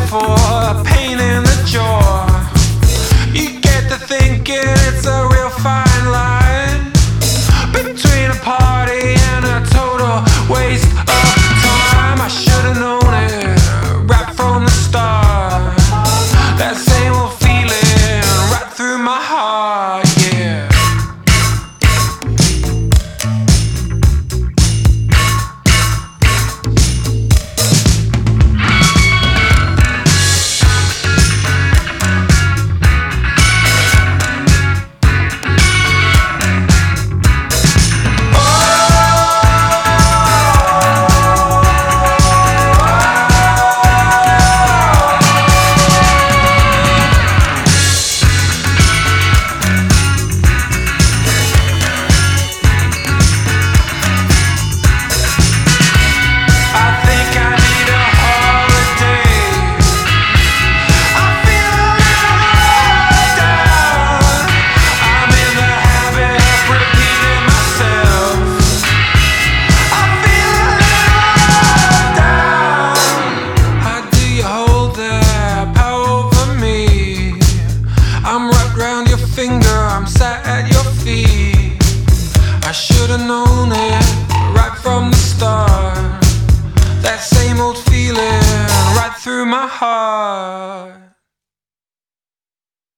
for a pain in the jaw. You get to thinking it's a real fine line between a party and a total waste of time. I should've known it right from the start. That same old feeling right through my heart, yeah. I'm sat at your feet. I should've known it right from the start. That same old feeling right through my heart.